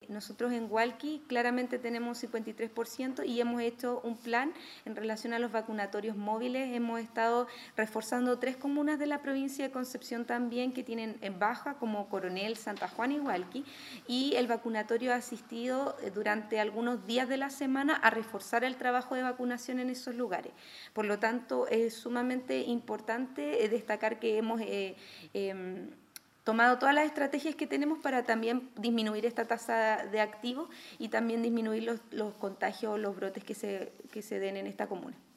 nosotros en Hualqui claramente tenemos un 53% y hemos hecho un plan en relación a los vacunatorios móviles. Hemos estado reforzando 3 comunas de la provincia de Concepción también que tienen en baja, como Coronel, Santa Juana y Hualqui, y el vacunatorio ha asistido durante algunos días de la semana a reforzar el trabajo de vacunación en esos lugares. Por lo tanto, es sumamente importante destacar que hemos tomado todas las estrategias que tenemos para también disminuir esta tasa de activos y también disminuir los contagios o los brotes que se den en esta comuna.